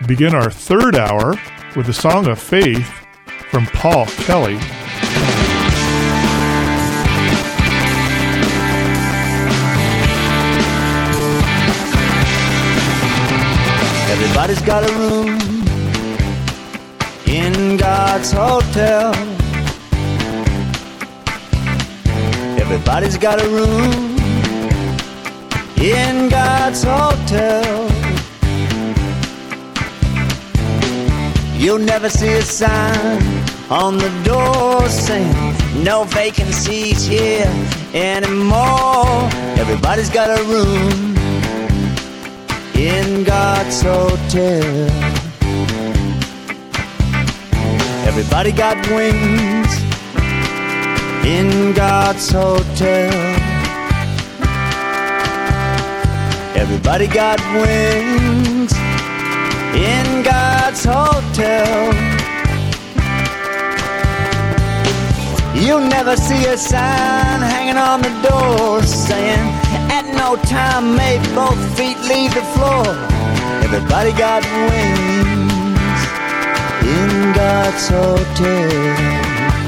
begin our third hour with a song of faith from Paul Kelly. Everybody's got a room in God's hotel. Everybody's got a room in God's hotel. You'll never see a sign on the door saying no vacancies here anymore. Everybody's got a room in God's hotel. Everybody got wings in God's hotel. Everybody got wings in God's hotel. You'll never see a sign hanging on the door saying at no time may both feet leave the floor. Everybody got wings in God's hotel.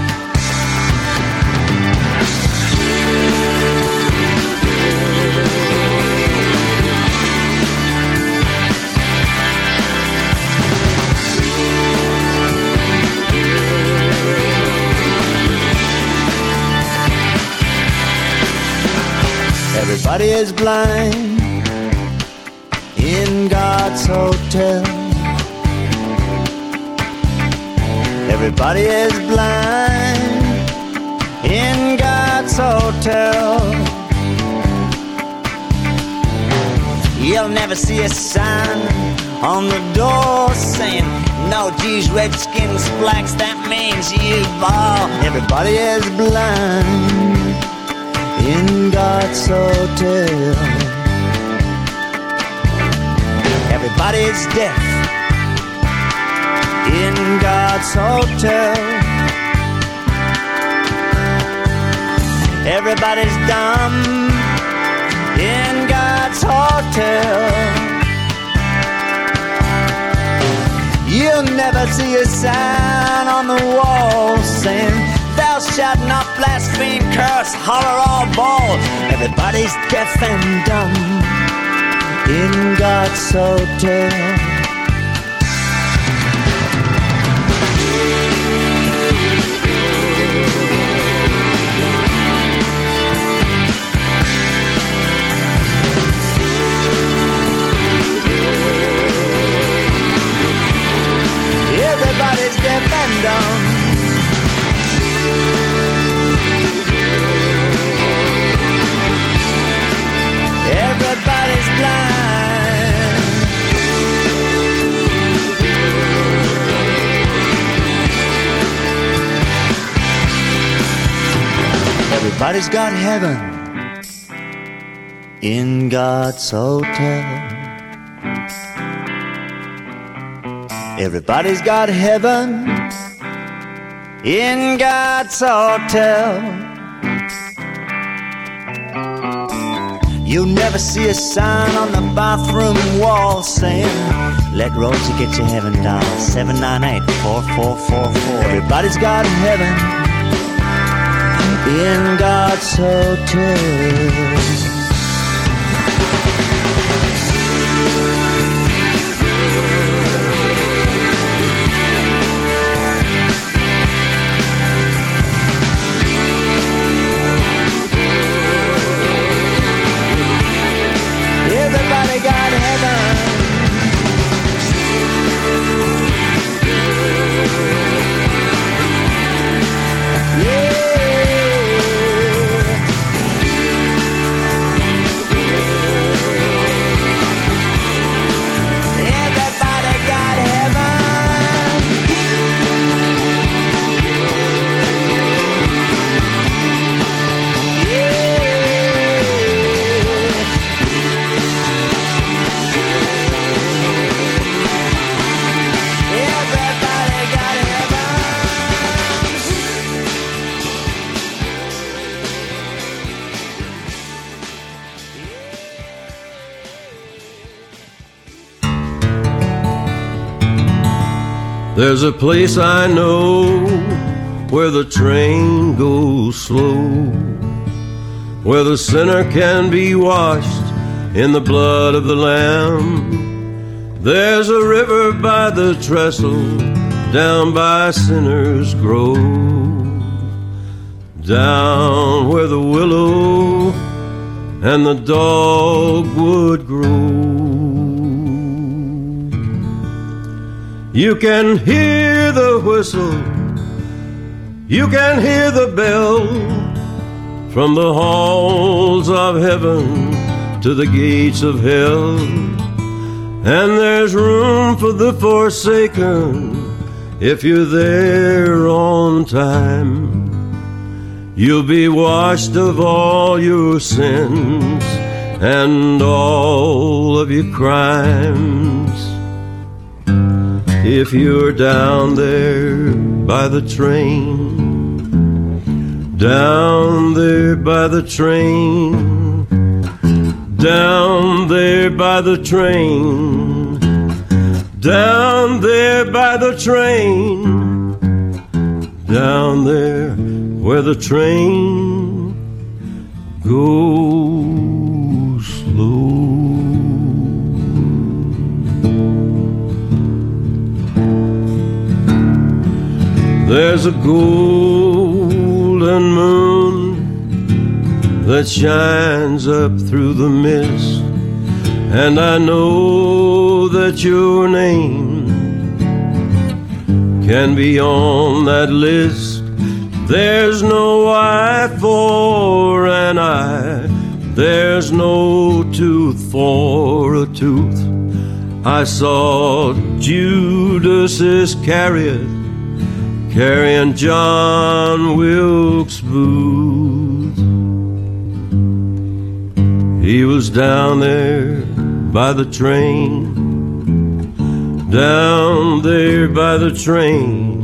Everybody is blind in God's hotel. Everybody is blind in God's hotel. You'll never see a sign on the door saying no G's, Redskins, Blacks, that means you ball. Everybody is blind in God's hotel. Everybody's deaf in God's hotel. Everybody's dumb in God's hotel. You'll never see a sign on the wall saying thou shalt not blaspheme, curse, holler, or bawl. Everybody's deaf and dumb in God's hotel. Everybody's deaf and dumb. Everybody's blind. Everybody's got heaven in God's hotel. Everybody's got heaven in God's hotel. You'll never see a sign on the bathroom wall saying let Rosie get your heaven dial 798-4444. Everybody's got heaven in God's hotel. Everybody got heaven. Yeah. There's a place I know where the train goes slow, where the sinner can be washed in the blood of the Lamb. There's a river by the trestle, down by Sinners Grove, down where the willow and the dogwood grow. You can hear the whistle, you can hear the bell, from the halls of heaven to the gates of hell. And there's room for the forsaken if you're there on time. You'll be washed of all your sins and all of your crimes. If you're down there by the train, down there by the train, down there by the train, down there by the train, down there where the train goes slow. There's a golden moon that shines up through the mist, and I know that your name can be on that list. There's no eye for an eye, there's no tooth for a tooth. I saw Judas Iscariot carrying John Wilkes Booth. He was down there by the train, down there by the train,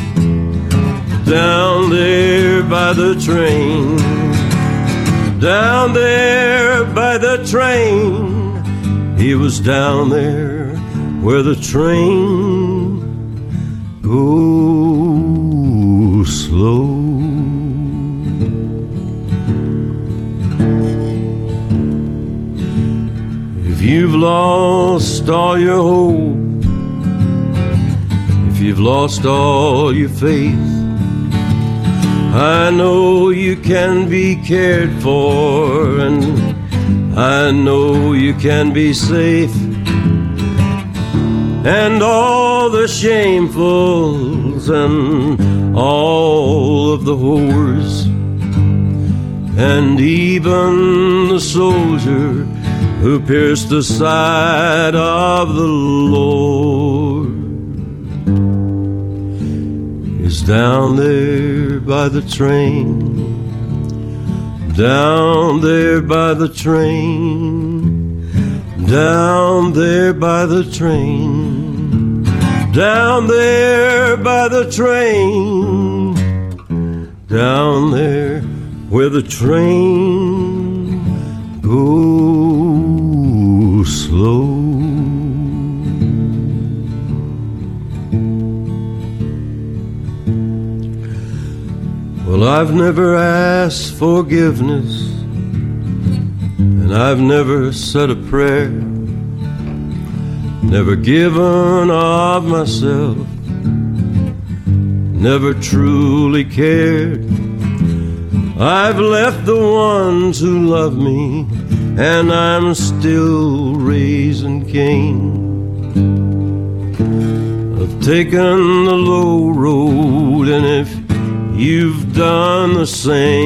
down there by the train, down there by the train. He was down there where the train goes slow. If you've lost all your hope, if you've lost all your faith, I know you can be cared for, and I know you can be safe. And all the shamefuls and all of the whores, and even the soldier who pierced the side of the Lord, is down there by the train, down there by the train, down there by the train, down there by the train, down there where the train goes slow. Well, I've never asked forgiveness, and I've never said a prayer, never given of myself, never truly cared. I've left the ones who love me, and I'm still raising Cain. I've taken the low road, and if you've done the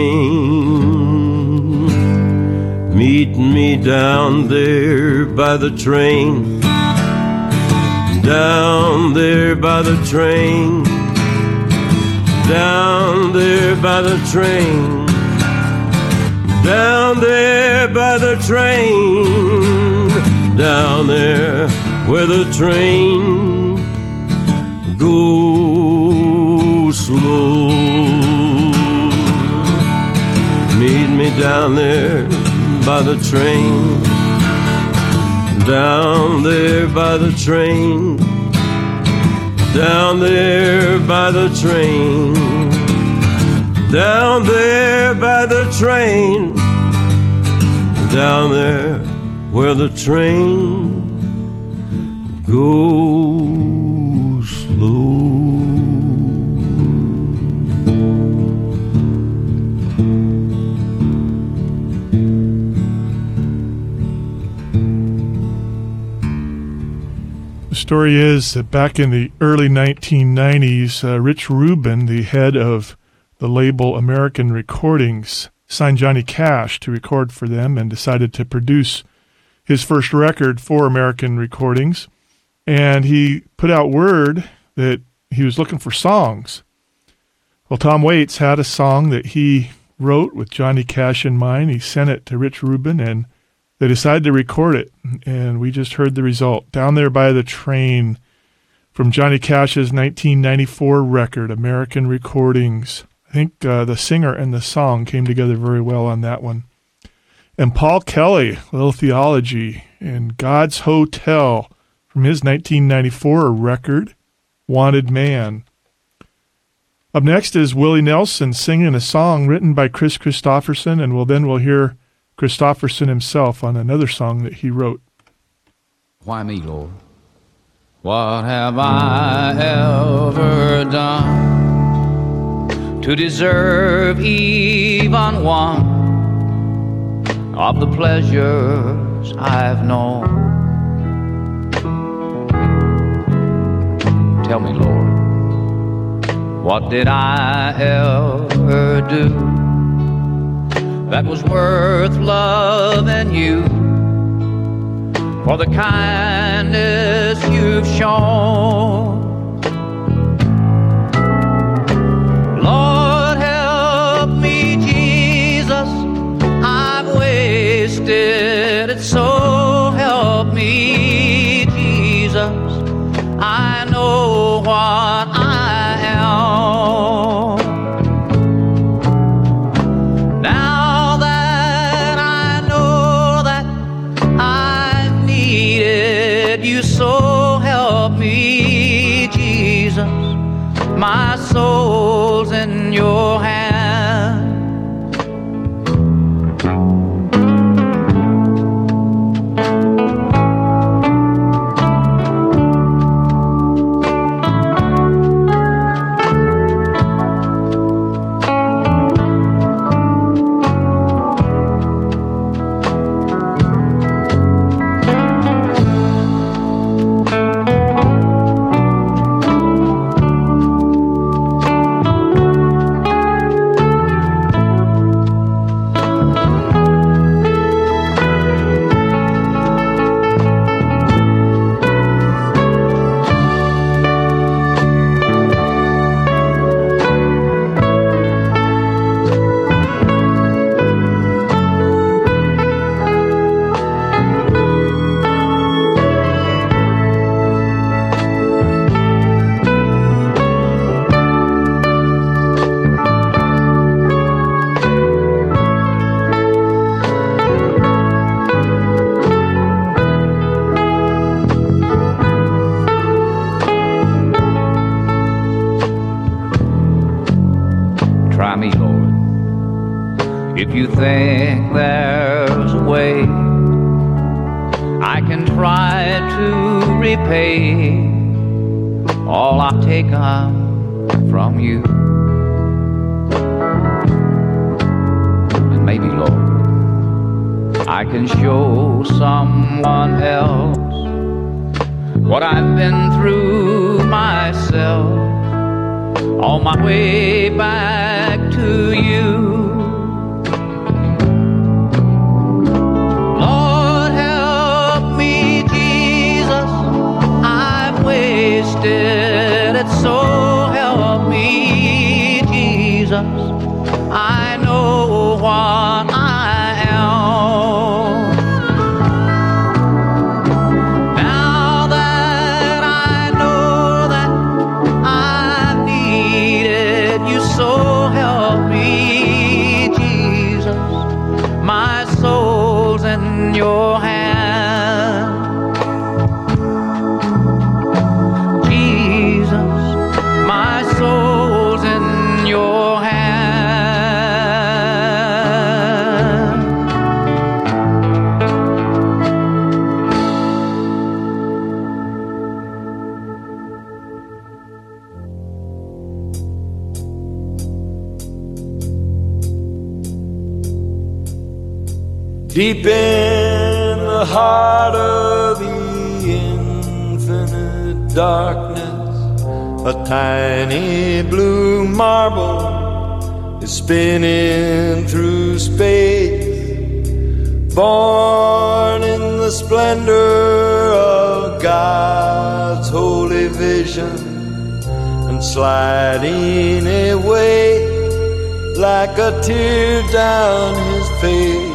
same, meet me down there by the train, down there by the train, down there by the train, down there by the train, down there where the train goes slow. Meet me down there by the train, down there by the train, down there by the train, down there by the train, down there where the train goes slow. The story is that back in the early 1990s, Rich Rubin, the head of the label American Recordings, signed Johnny Cash to record for them and decided to produce his first record for American Recordings. And he put out word that he was looking for songs. Well, Tom Waits had a song that he wrote with Johnny Cash in mind. He sent it to Rich Rubin, and they decided to record it. And we just heard the result. Down There by the Train, from Johnny Cash's 1994 record, American Recordings. I think the singer and the song came together very well on that one. And Paul Kelly, a little theology, in God's Hotel, from his 1994 record, Wanted Man. Up next is Willie Nelson singing a song written by Chris Christopherson, and we'll hear Christopherson himself on another song that he wrote. Why me, Lord? What have I ever done to deserve even one of the pleasures I've known? Tell me, Lord, what did I ever do that was worth loving you for the kindness you've shown? Lord, help me, Jesus, I've wasted it, so help me, Jesus, I know what I am. Now that I know that I've needed you, so help me, Jesus, my soul's in your hand. Jesus, Deep in the heart of the infinite darkness, a tiny blue marble is spinning through space. Born in the splendor of God's holy vision and sliding away like a tear down his face.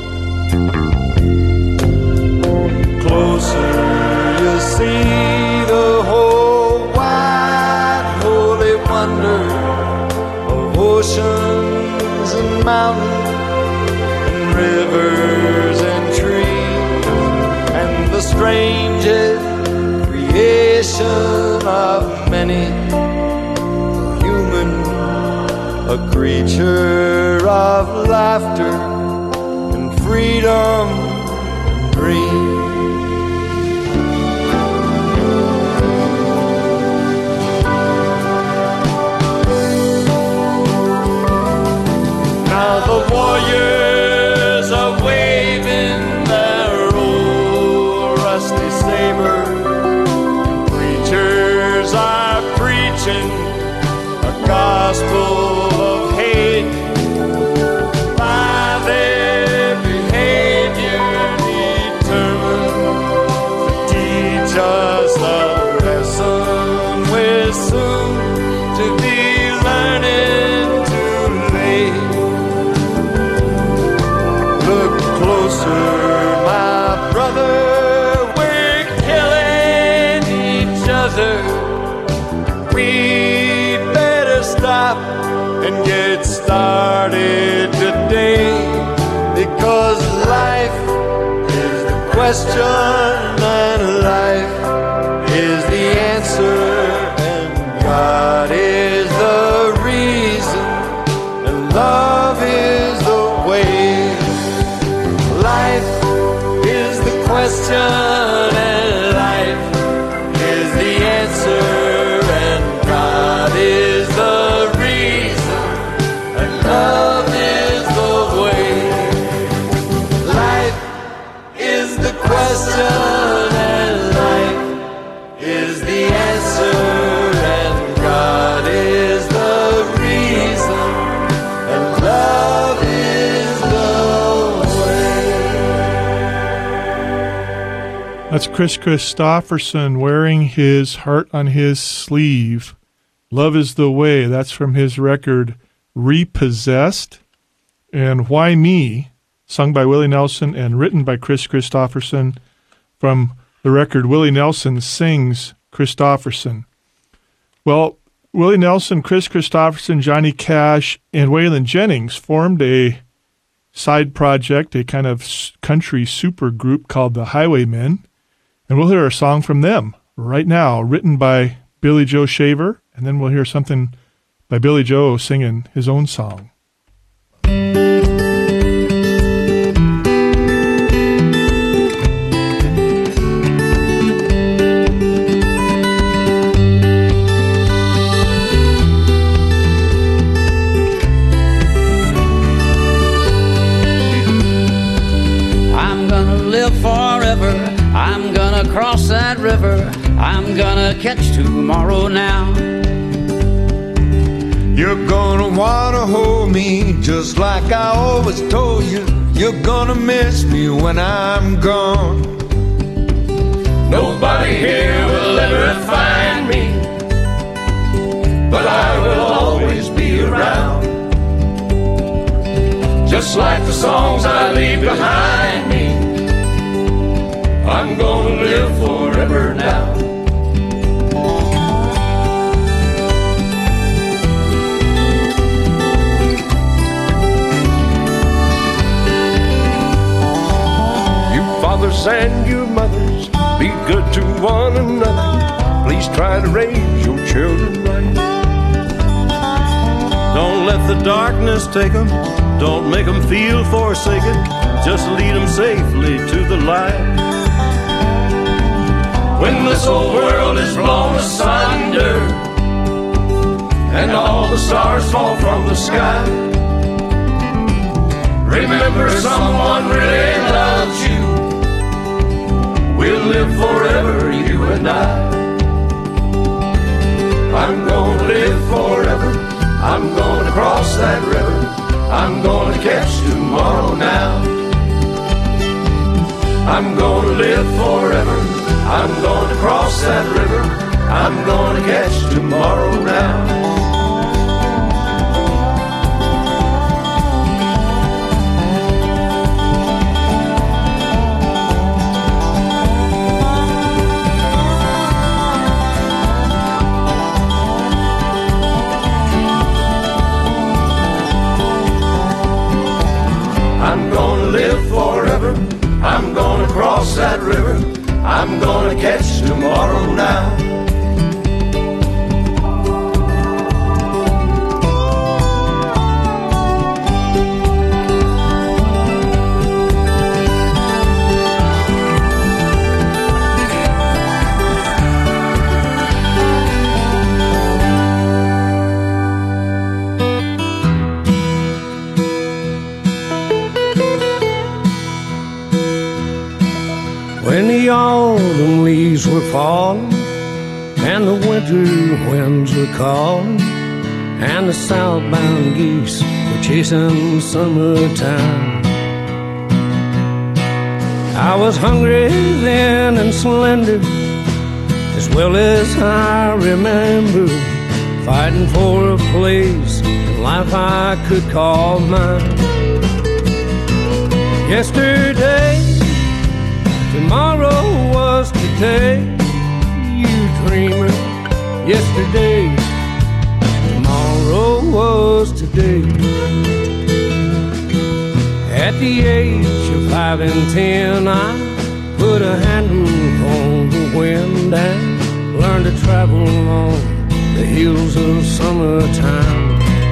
Closer you'll see the whole wide holy wonder of oceans and mountains and rivers and trees, and the strangest creation of many, human, a creature of laughter and freedom and dream. Now the warriors are waving their old rusty sabers. Preachers are preaching a gospel of hate. By their behavior determined to teach us a lesson we're soon to be learning too late. Look closer, my brother, we're killing each other. We better stop and get started today, because life is the question and life is the answer, and God is the reason and love is the way. Life is the question and life is the answer, and God is the reason and love is the way. Life is the question and life is the answer, and God is the reason and love is the way. That's Kris Kristofferson wearing his heart on his sleeve. Love is the Way. That's from his record Repossessed. And Why Me, sung by Willie Nelson and written by Kris Kristofferson, from the record Willie Nelson Sings Kristofferson. Well, Willie Nelson, Kris Kristofferson, Johnny Cash, and Waylon Jennings formed a side project, a kind of country super group called the Highwaymen. And we'll hear a song from them right now, written by Billy Joe Shaver, and then we'll hear something by Billy Joe singing his own song. I'm gonna live forever. I'm gonna cross that river. I'm gonna catch tomorrow now. You're gonna wanna hold me just like I always told you. You're gonna miss me when I'm gone. Nobody here will ever find me, but I will always be around. Just like the songs I leave behind me, I'm gonna live forever now. You fathers and you mothers, be good to one another. Please try to raise your children right. Don't let the darkness take them. Don't make them feel forsaken. Just lead them safely to the light. When this whole world is blown asunder and all the stars fall from the sky, Remember someone really loves you. We'll live forever, you and I. I'm gonna live forever. I'm gonna cross that river. I'm gonna catch tomorrow now. I'm gonna live forever. I'm gonna cross that river. I'm gonna catch tomorrow now. I'm gonna live forever. I'm gonna cross that river. I'm gonna catch tomorrow now. When the autumn leaves were falling and the winter winds were calling and the southbound geese were chasing summertime, I was hungry then and slender, as well as I remember, fighting for a place in life I could call mine. Yesterday, tomorrow was today, you dreamer. Yesterday, tomorrow was today. At the age of 5 and 10, I put a handle on the wind and learned to travel on the hills of summertime.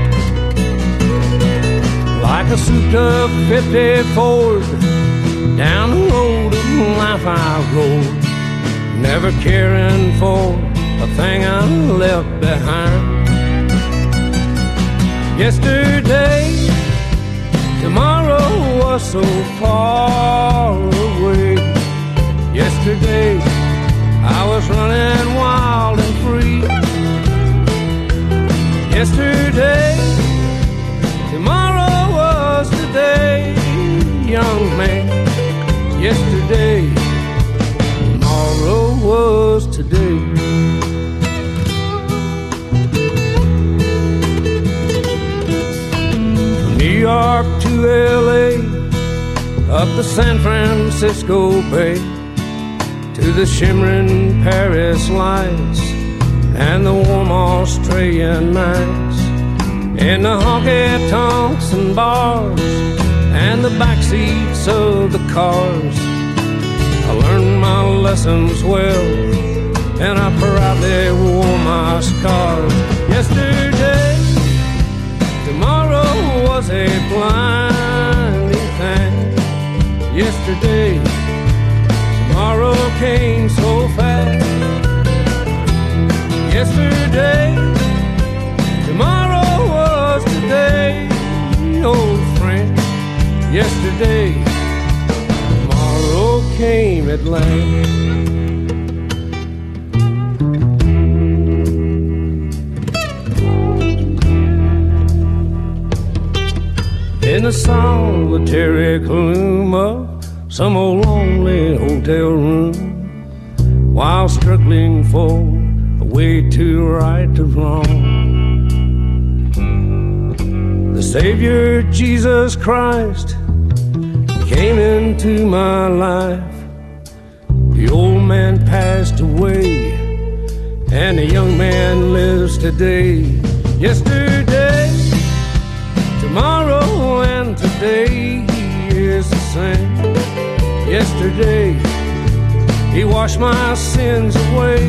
Like a souped-up 50 Ford, down the road of life I rode, never caring for a thing I left behind. Yesterday, tomorrow was so far away. Yesterday, I was running wild and free. Yesterday, tomorrow was today, young man. Yesterday, tomorrow was today. From New York to LA, up the San Francisco Bay, to the shimmering Paris lights and the warm Australian nights, in the honky-tonks and bars and the backseats of the cars. I learned my lessons well, and I proudly wore my scars. Yesterday, tomorrow was a blinding thing. Yesterday, tomorrow came so fast. Yesterday, tomorrow was today, old friend. Yesterday, tomorrow came at last. In the solitary gloom of some old lonely hotel room, while struggling for a way to right the wrong, the Savior Jesus Christ came into my life. The old man passed away, and the young man lives today. Yesterday, tomorrow, and today, he is the same. Yesterday, he washed my sins away.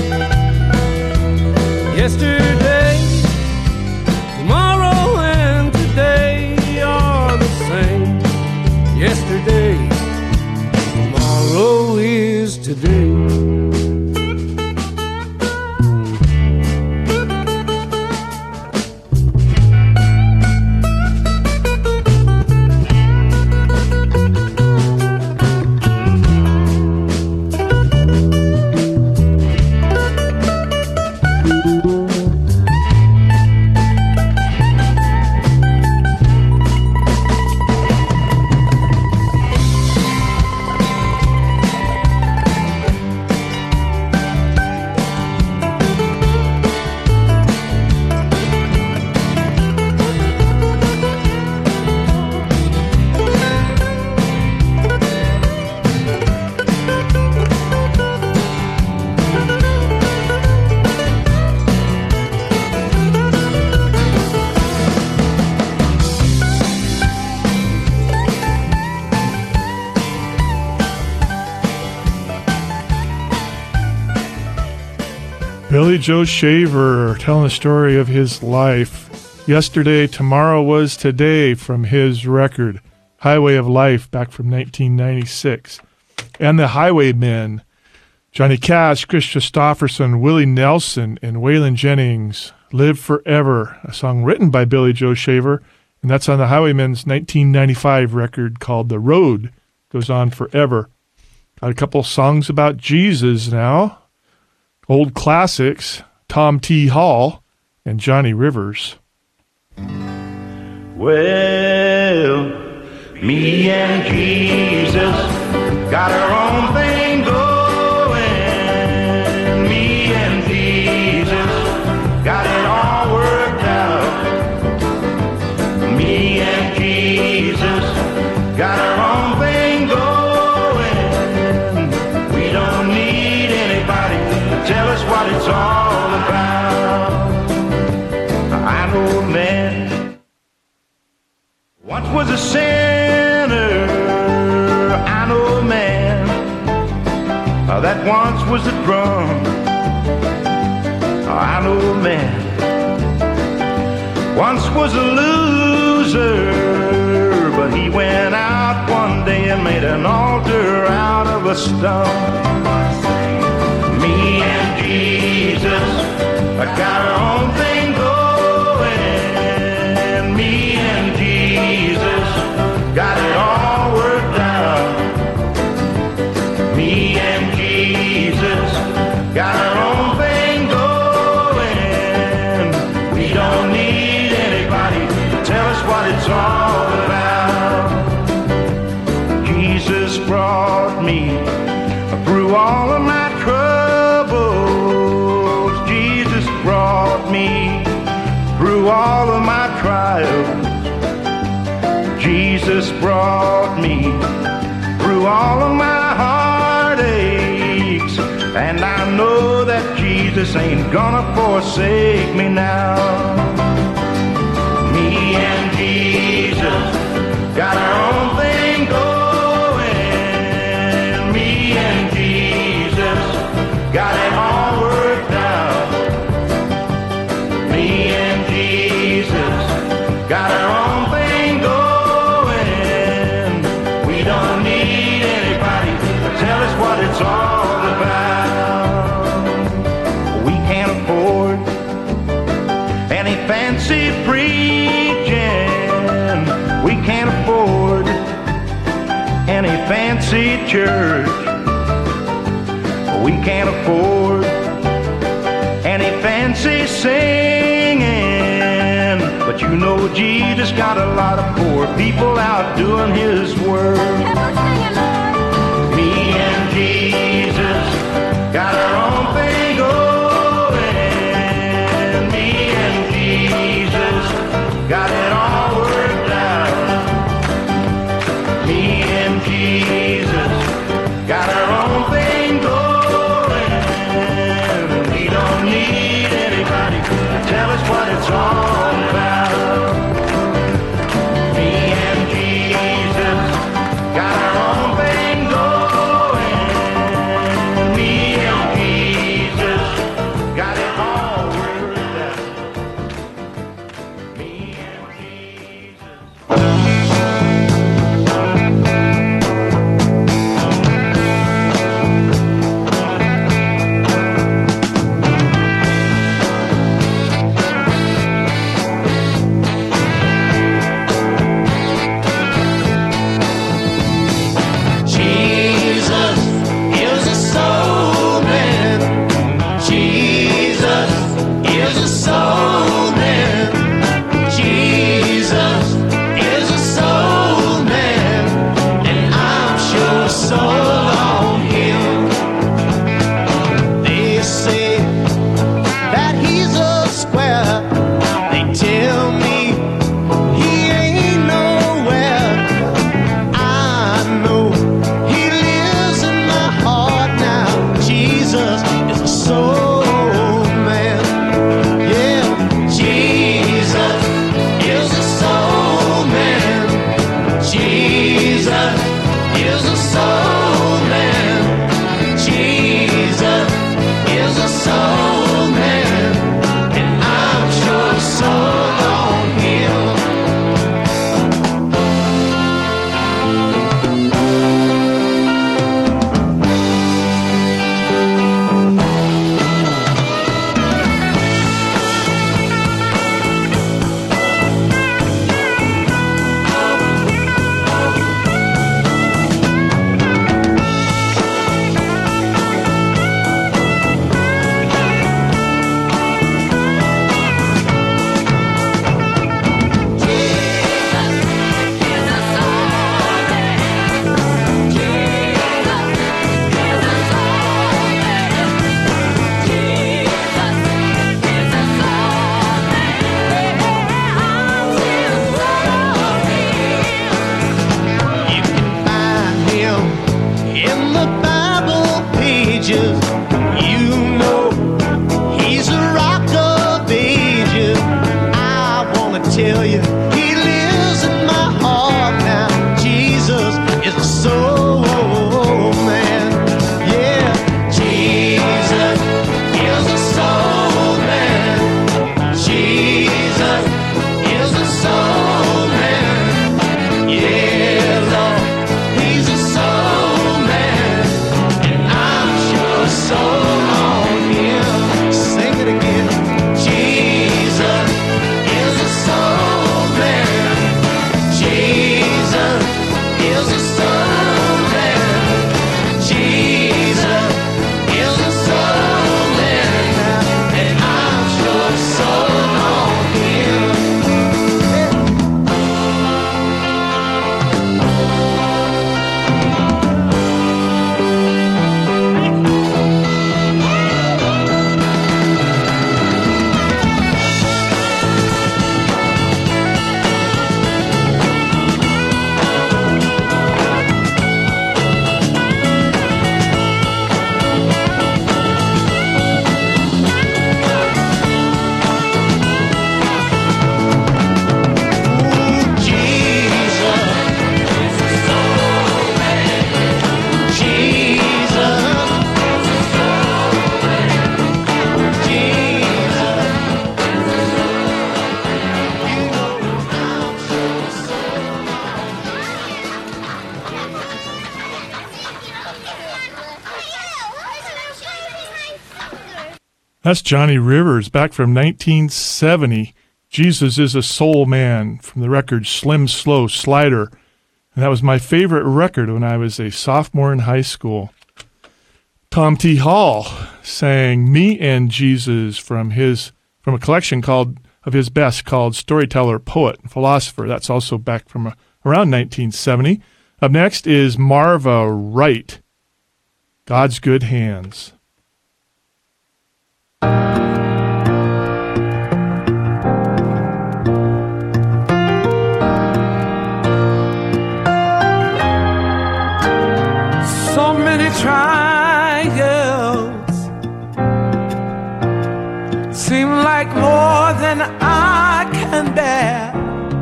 Yesterday, tomorrow, and today are the same. Yesterday, tomorrow is today. Billy Joe Shaver telling the story of his life. Yesterday, tomorrow was today from his record, Highway of Life, back from 1996. And the Highwaymen, Johnny Cash, Chris Christopherson, Willie Nelson, and Waylon Jennings, Live Forever, a song written by Billy Joe Shaver, and that's on the Highwaymen's 1995 record called The Road Goes On Forever. Got a couple songs about Jesus now. Old classics, Tom T. Hall and Johnny Rivers. Well, me and Jesus got our own thing going. Me and Jesus got it all worked out. Me and Jesus got our own thing going. We don't need anybody to tell us what it's all about. I know a man once was a sinner. I know a man that once was a drunk. I know a man once was a loser, but he went out one day and made an altar out of a stone. Me and Jesus, I got our own thing going. Me and Jesus got it all worked out. Me and Jesus got our own thing going. We don't need anybody to tell us what it's all about. Jesus brought me through all of my troubles. Jesus brought me through all of my trials. Jesus brought me through all of my heartaches, and I know that Jesus ain't gonna forsake me now. Me and Jesus got our own thing going. Me and Jesus got it all worked out. Me and Jesus got our own thing going. We don't need anybody to tell us what it's all about. We can't afford any fancy preaching. We can't afford any fancy church. We can't afford any fancy singing. But you know Jesus got a lot of poor people out doing his work. Me and Jesus got our own thing going. Me and Jesus got it all worked out. Me and Jesus got our own thing going. We don't need anybody to tell us what it's all about. Me and Jesus got our own thing going. Me and Jesus got it all worked out. Me and Jesus. soul Jesus, you know he's a rock of ages. I wanna tell you, he lives in my heart now. Jesus is a soul man. Yeah, Jesus is a soul man. Jesus is a soul man. Yeah, Lord, he's a soul man. And I'm sure sold on him. Sing it again. Jesus is a soul man. Jesus is a soul man. Jesus is a soul man. And I'm sure sold on him. That's Johnny Rivers, back from 1970. Jesus is a Soul Man, from the record Slim Slow Slider. And that was my favorite record when I was a sophomore in high school. Tom T. Hall sang Me and Jesus from a collection of his best called Storyteller, Poet, and Philosopher. That's also back from around 1970. Up next is Marva Wright, God's Good Hands. So many trials seem like more than I can bear,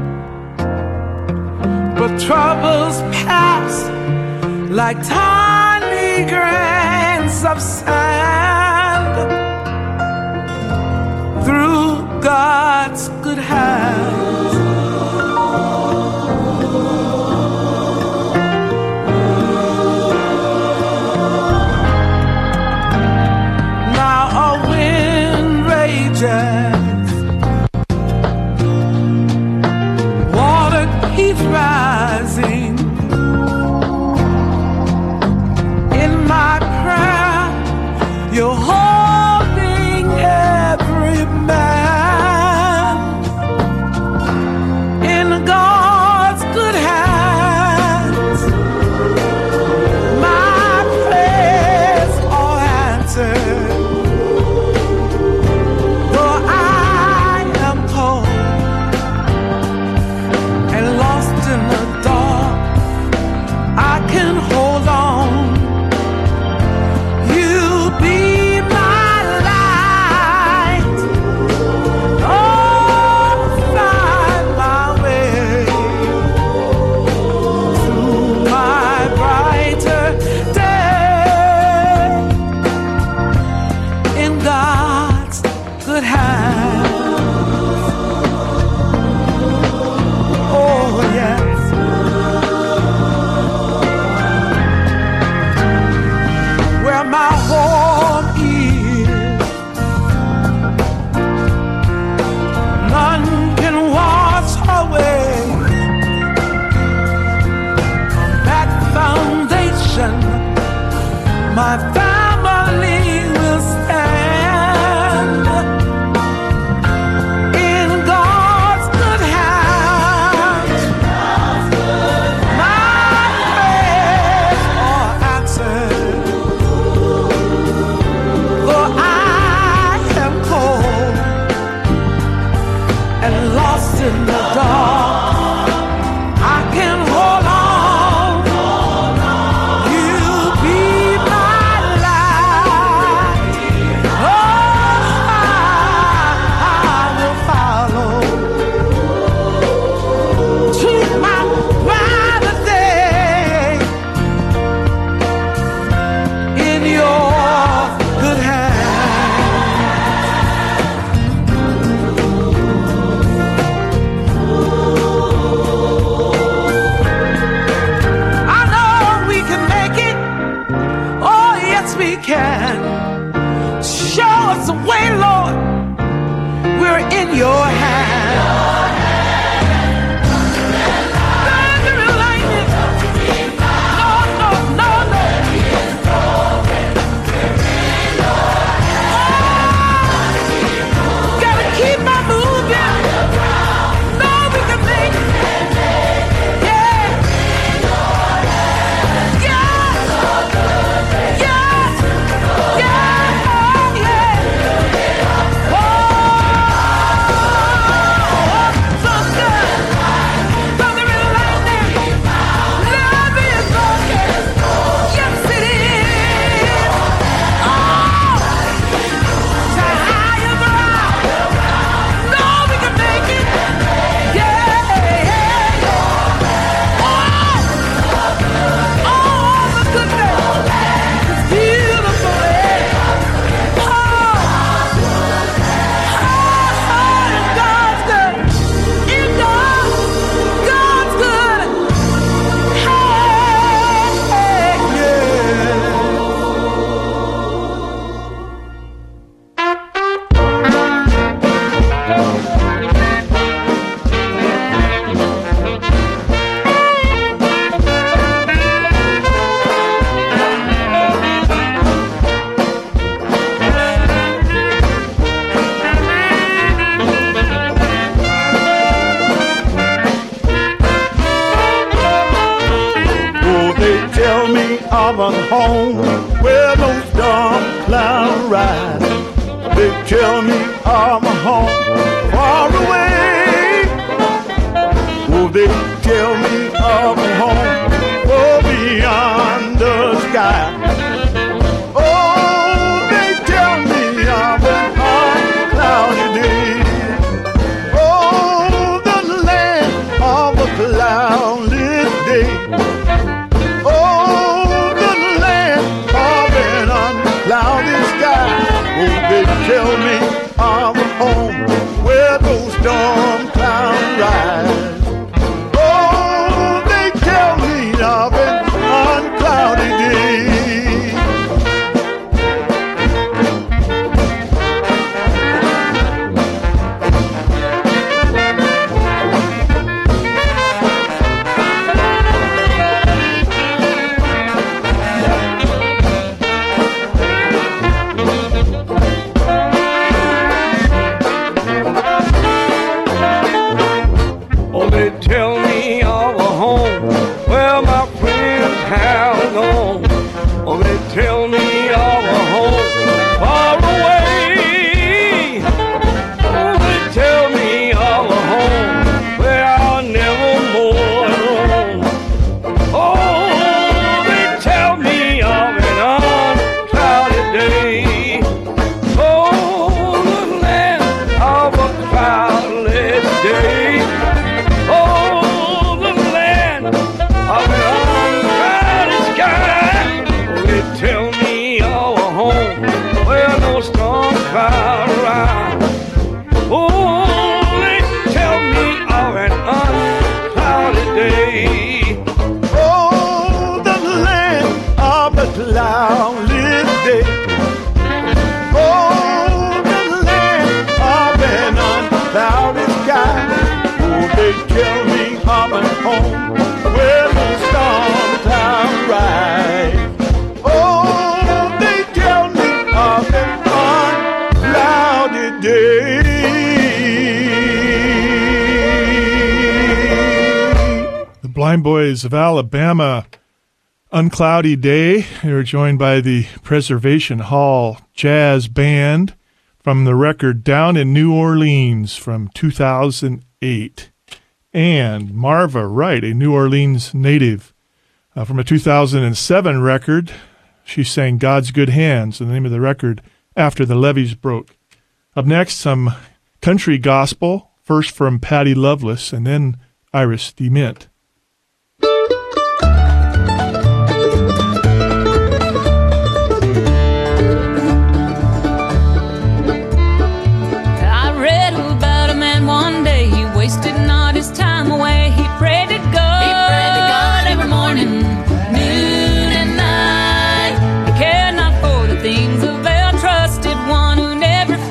but troubles pass like tiny grains of sand through God's good hands. Now a wind rages, water keeps rising. In my prayer, you're holding every man in God's good hands. My prayers are answered, though I am cold and lost in the dark. I can hold on. You be my way, Lord. We're in your hands. Thunder and lightning. No, no, no, no. Oh, gotta keep on moving. No, we can make it. Yeah. Yeah. Yeah. Yeah. Oh, yeah. Oh, so good. Thunder and lightning. Love is broken. Yes, it is. Oh, so high and around. No, we can make it. Yeah. Oh, the goodness. It's beautiful. God's good. God's good. Hey, Oh, they tell me of a home where no storm cloud rise. They tell me of a home far away. Oh, they tell me of a home oh, beyond the sky. Oh, they tell me of an unclouded day. Oh, the land of a cloudless day. Oh, the land of an unclouded sky. Oh, they tell me of a home where those storm clouds rise. Oh, they tell me of an unclouded day. Oh, they tell me of a home where my friends have gone. Oh, they tell me of a home far away. Oh, they tell me of a home where I'll never more roam. Oh, they tell me of an unclouded day. Oh, the land of a cloudless day. Oh, the land of an unclouded sky. Oh, they tell me of a home where no storm cloud rise. Oh, they tell me of an unclouded day. Oh, the land of a cloudless day. Oh, the land of an unclouded sky. Oh, they tell me of a home where the storm clouds rise. Oh, they tell me of an unclouded day. The Blind Boys of Alabama, Uncloudy Day. They were joined by the Preservation Hall Jazz Band from the record Down in New Orleans from 2008. And Marva Wright, a New Orleans native, from a 2007 record. She sang God's Good Hands, the name of the record, after the levees broke. Up next, some country gospel, first from Patty Loveless and then Iris DeMint. I read about a man one day, he wasted not his time away. He prayed to God every morning, noon and night. He cared not for the things of a trusted one who never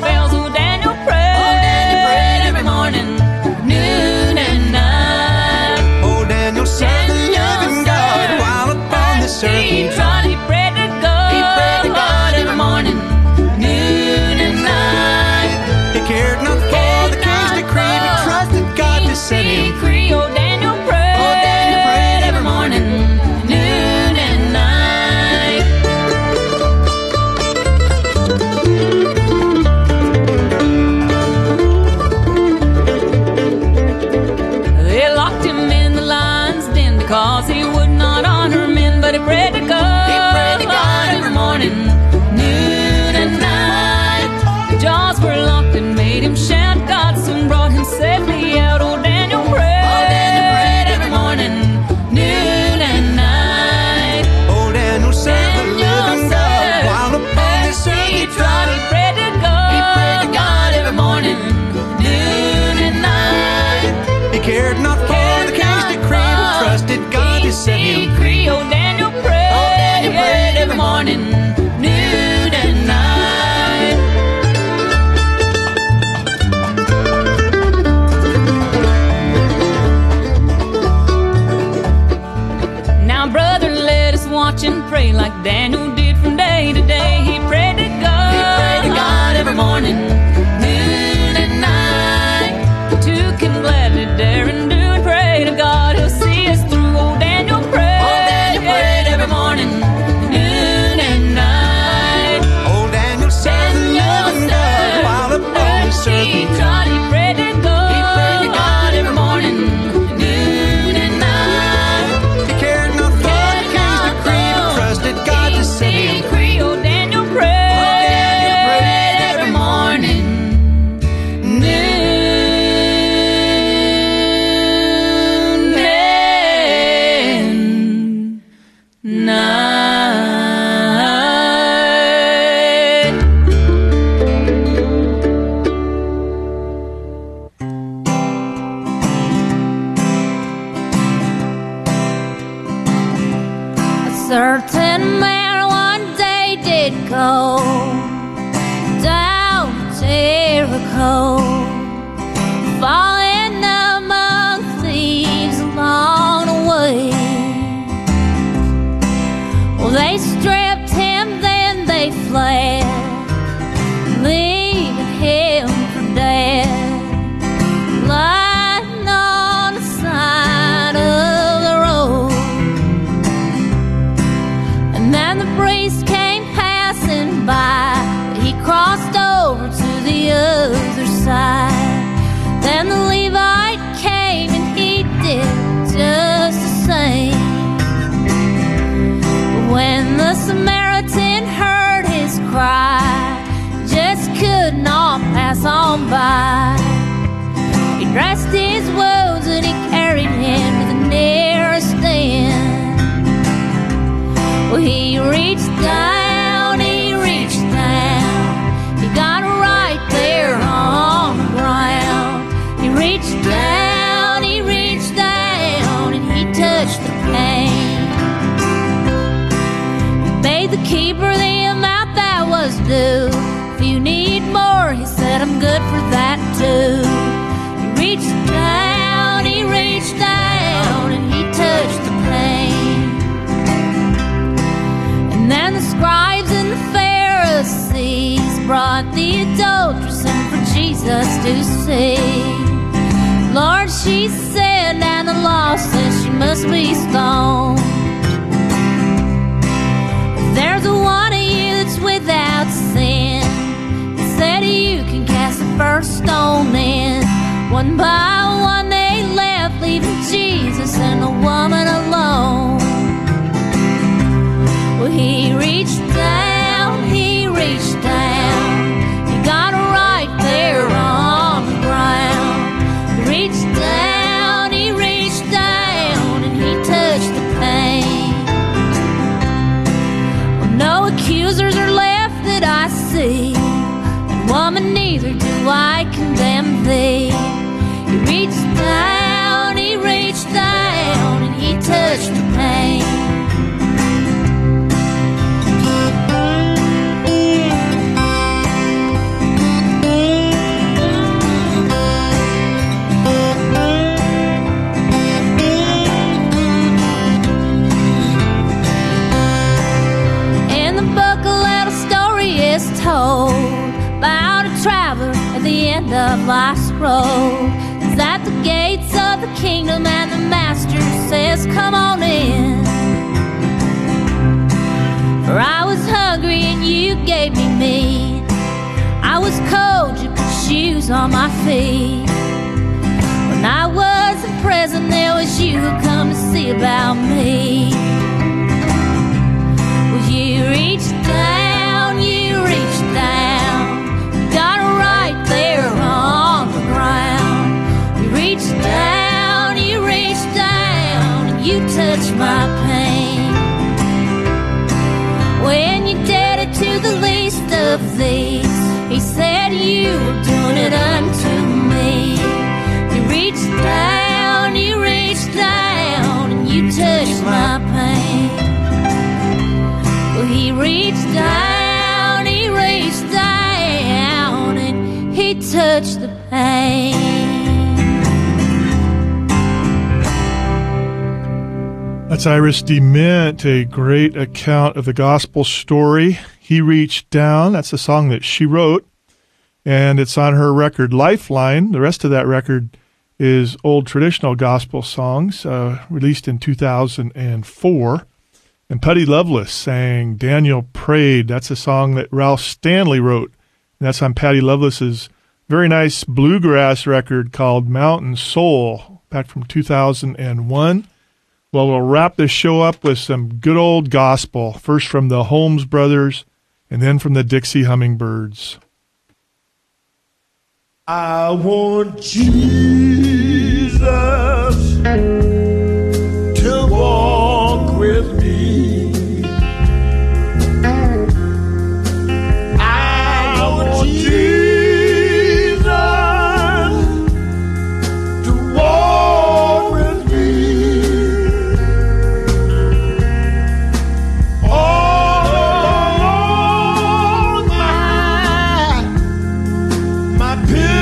cold, falling among thieves along the way. Well, they stripped him, then they fled, leaving him for dead, lying on the side of the road. And then the priest came passing by, but he crossed over to the other side. Then the Levite came and he did just the same. But when the Samaritan heard his cry, just could not pass on by. He dressed his wounds and he carried him to the nearest inn. Well, he reached down, he reached down, he got right there on the ground. He reached down, he reached down, and he touched the pain. He paid the keeper the amount that was due. If you need more, he said, I'm good for that too. He reached down, and he touched the pain. And then the scribes and the Pharisees brought the adulteress in for Jesus to see. Lord, she said, and the law says she must be stoned. There's a one of you that's without sin. Said you can cast the first stone in. One by one they left, leaving Jesus and the woman alone. Well, he reached down, he reached down, he got right there on the ground. He reached down, and he touched the pain. Well, no accusers are left that I see. Woman, neither do I condemn thee. He reached down, and he touched the pain. In the book, a little story is told about a traveler at the end of life's road. He's at the gates of the kingdom and the master says, come on in. For I was hungry and you gave me meat. I was cold, you put shoes on my feet. When I was in prison, there was you who come to see about me. Well, you reached down, you reached down, got right there on the ground. You reached down, and you touched my pain. When you did it to the least of these, he said you were doing it unto me. You reached down, and you touched my pain. Well, he reached down, and he touched the pain. That's Iris DeMint, a great account of the gospel story. He Reached Down. That's a song that she wrote, and it's on her record Lifeline. The rest of that record is old traditional gospel songs, released in 2004. And Putty Loveless sang Daniel Prayed. That's a song that Ralph Stanley wrote. And that's on Patty Loveless's very nice bluegrass record called Mountain Soul, back from 2001. Well, we'll wrap this show up with some good old gospel, first from the Holmes Brothers and then from the Dixie Hummingbirds. I want Jesus to walk with me. I want Jesus to walk with me. All along my pilgrimage.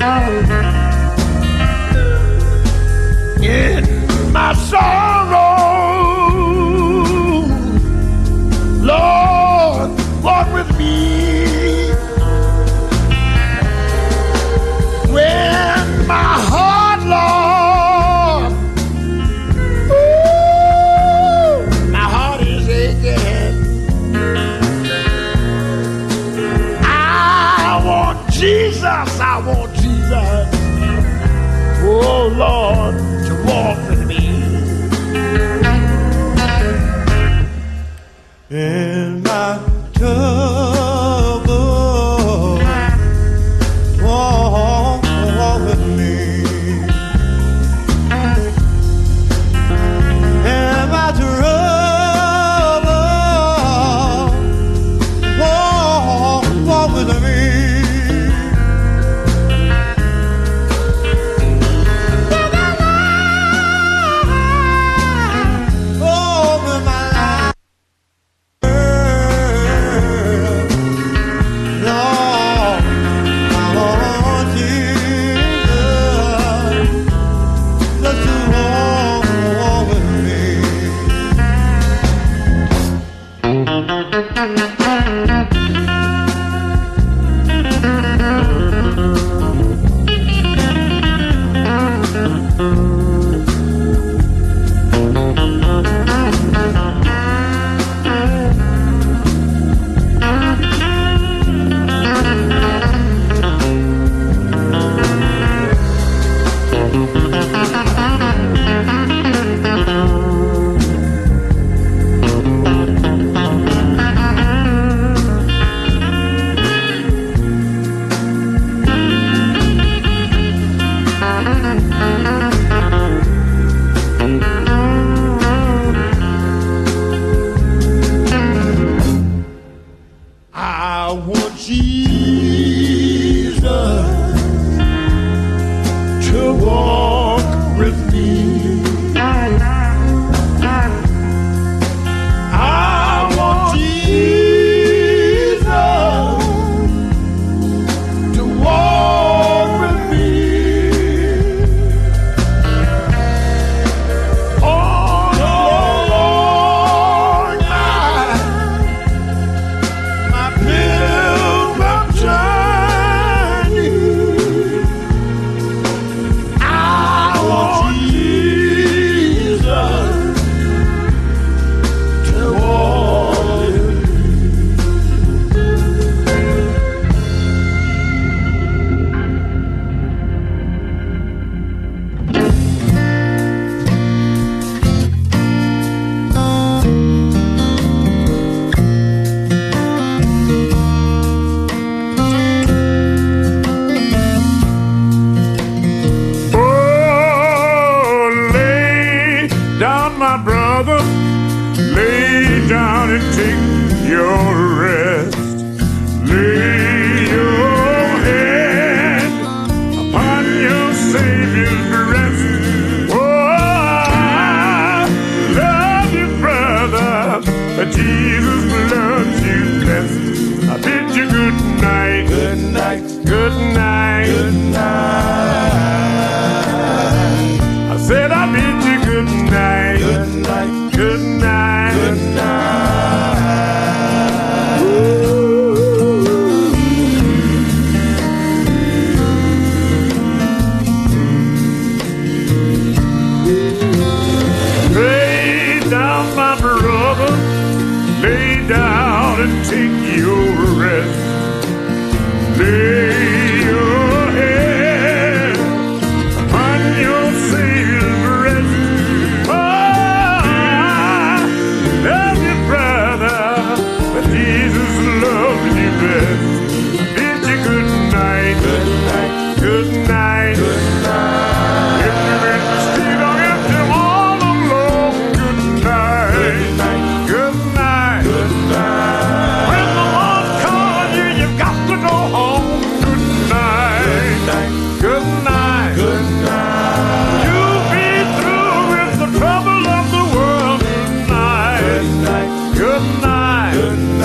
In my sorrow, Lord, walk with me. When my heart, Lord, my heart is aching, I want Jesus, I want Jesus. Oh, Lord, to walk with me. In my trouble, walk with me. In my trouble, walk with me.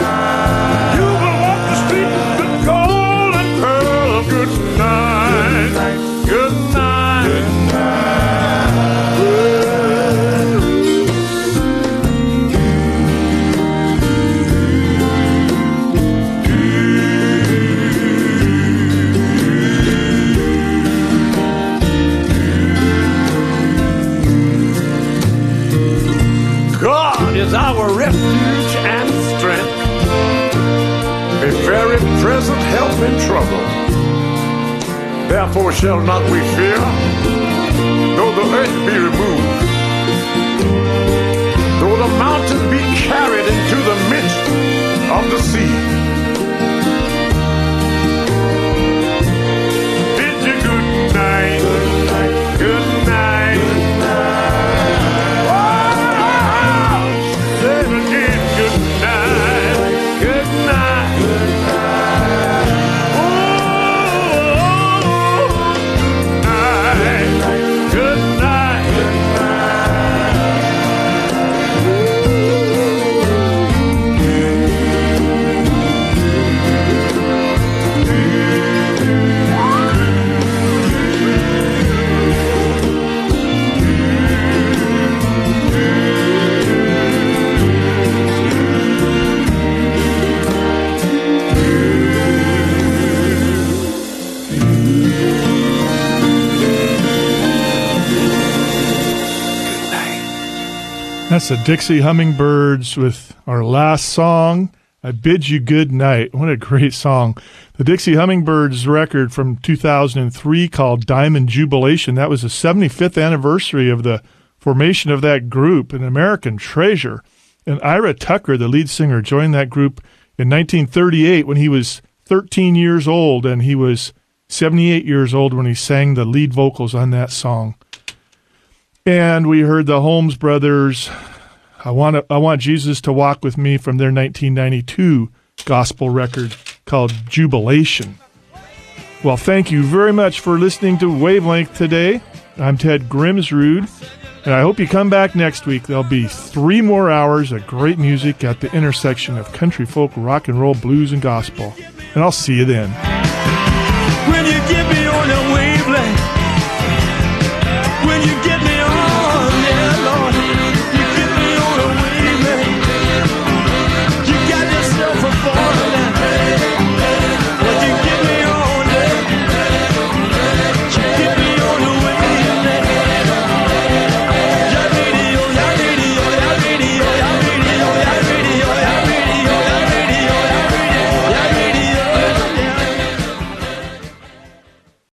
Good night. present help in trouble. Therefore shall not we fear, though the earth be removed, though the mountains be carried into the midst of the sea. Bid you good night, good night. Oh, say it again, good night, good night. That's the Dixie Hummingbirds with our last song, I Bid You Good Night. What a great song. The Dixie Hummingbirds record from 2003 called Diamond Jubilation. That was the 75th anniversary of the formation of that group, an American treasure. And Ira Tucker, the lead singer, joined that group in 1938 when he was 13 years old, and he was 78 years old when he sang the lead vocals on that song. And we heard the Holmes Brothers, I Want Jesus to Walk With Me, from their 1992 gospel record called Jubilation. Well, thank you very much for listening to Wavelength today. I'm Ted Grimsrud, and I hope you come back next week. There'll be 3 more hours of great music at the intersection of country folk, rock and roll, blues, and gospel. And I'll see you then. When you give me